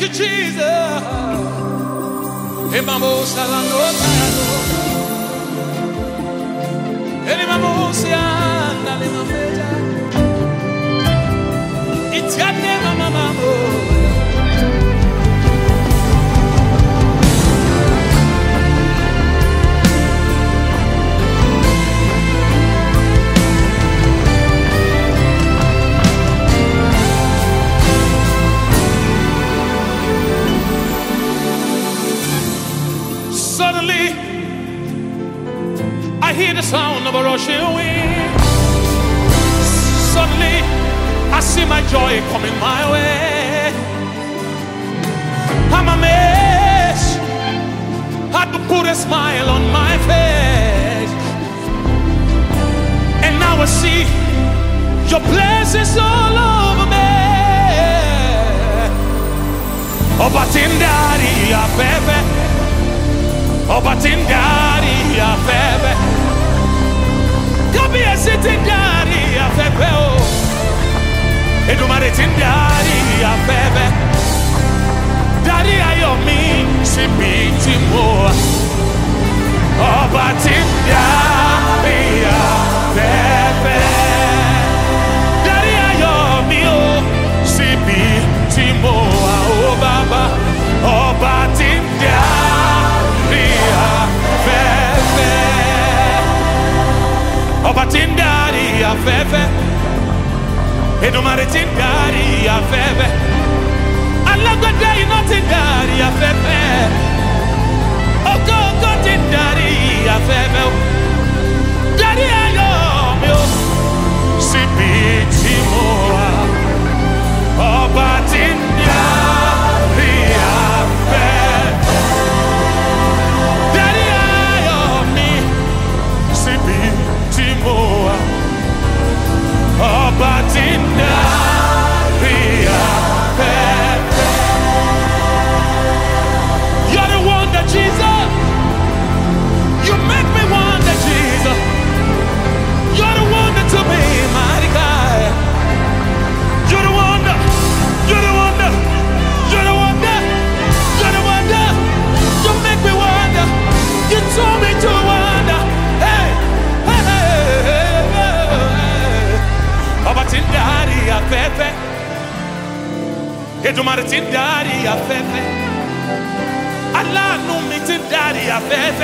Jesus. Emamosa la notano. Elimamosia na limameja. Itiane mama. Suddenly, I hear the sound of a rushing wind. Suddenly, I see my joy coming my way. I'm amazed. Had to put a smile on my face. And now I see your blessings all over me. Oh, but in daddy, Oba tindari ya febe, kabi esiti tindari ya febe o, edumare tindari ya febe, dari ayomi sibiti mo. Oba tindari ya febe, dari ayomi o sibiti mo. Oh Baba, Oba tindari. Oba tindari ya febe, edumare tindari ya febe, alagwada ino tindari ya febe, ogo tindari ya febe, dari ayo mio, sibiti moa. Oba tindari ya febe, dari ayo mi, sibiti moa. Oba tindari ya febe. You're the wonder, Jesus. You make me wonder, Jesus. You're the wonder to me, mighty God. You're the wonder. You're the wonder. You're the wonder. You're the wonder. You make me wonder. You told me to wonder. Hey, hey, hey, hey. Oba tindari ya febe, edumare tindari ya febe, Allah no mi tindari ya febe,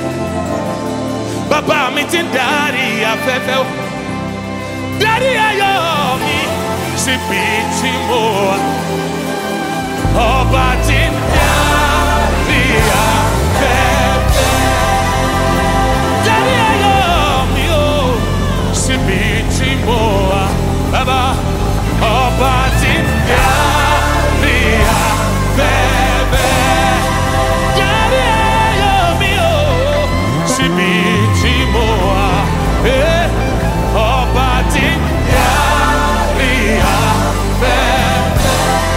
Baba mi tindari ya febe, dari ayo mi sibiti moa. Oba tindari ya febe, dari ayo mi o sibiti moa. Baba, Oba tindari ya febe, dari ayo mi o sibiti moa. Oba tindari ya febe.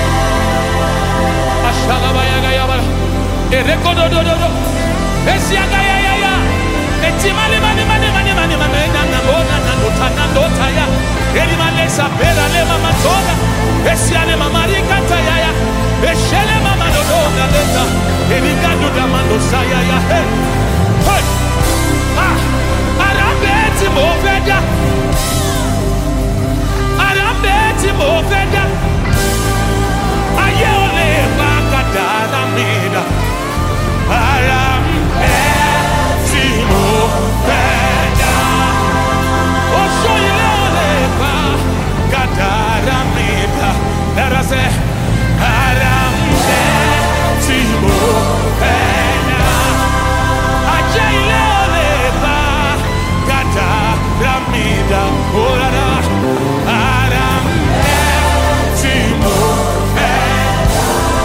Ashala bayaga yabala, erekodo do. Esiaga ya. Etimani mani na nota ya. Eli malesa pera le mama toda, esiane mama rikata ya, eshele mama dodonga leta, eli gadu da mando saya ya. Hey, arambeti mo feda, aye ole bakada na mida, arambeti mo feda, osho ile kadara mida, era se arambeti mo feda, aye ile kadara mida, ora arambeti mo feda.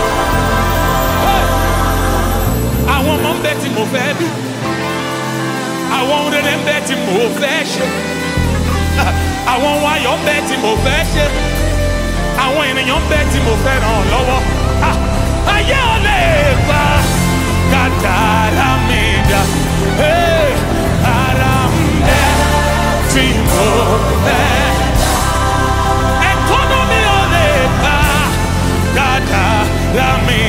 I want my betty mo feda. I want them betty mo feda. Àwọn wa yọ̀ bẹ́ẹ̀ tí mo fẹ́ ṣe, àwọn ènìyàn bẹ́ẹ̀ tí mo fẹ́ ràn lọ́wọ́. Ayé ò lè bá kádàrá mi dà, ara ń bẹ tí mo fẹ́. Ẹ̀kọ́nọ́mì ò lè bá kádàrá mi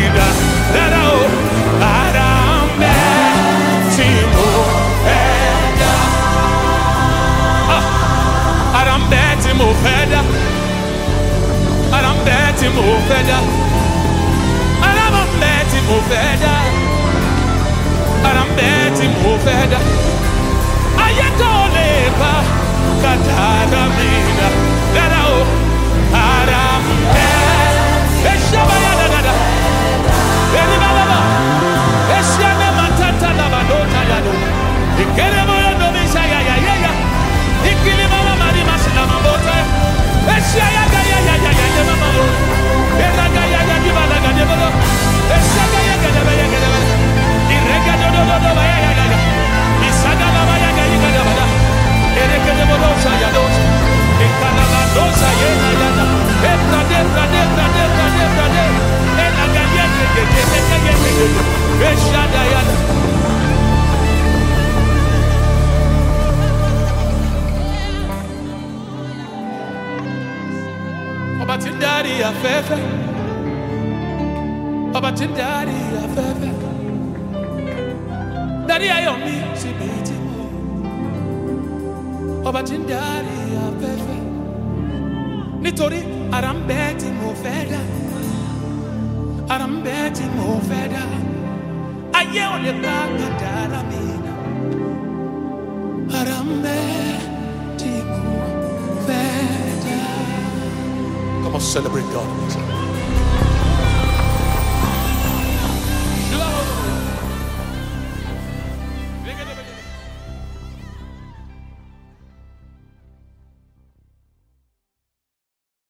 mo fẹ́ dá. Ayé tó lè bá kàtàrà mi dá. Dára o, ara ń bẹ. Eṣẹ́ bá yá dáadáa. Eri bá bá bá. Eṣẹ́ ní ma tata laba ló ta yá ló. Ìkéré mo yọ domi ṣayá yá yá yá. Ìkíni mama mari ma ṣe na ma bọ̀ tẹ́. Eṣẹ́ ayá ga yá yá yá yá yá mama o. Era ga yá yá di ba la ga di ba lo. Eṣẹ́ ga yá ga da ba yá ga da ba. Irega do do do do ba yá yá yá yá. Isaga la ba yá ga yí ga da ba da. Ereke de bo do sa ya do. Ekana ba do sa ye na ya da. Ebra de bra de bra de bra de bra de. Ela ga yé ge ge ge ge ge ge ge. Esha da ya da. Ọba tí ń darí afẹ́fẹ́, ọba tí ń darí afẹ́fẹ́, darí ayọ̀ mi síbi tí mo, ọba tí ń darí afẹ́fẹ́, nítorí ara ń bẹ tí mo fẹ́ dá, ara ń bẹ tí mo fẹ́ dá, ayé ò lè bá kádàrá mi dá, ara ń bẹ tí mo fẹ́ dá. Come on, celebrate God.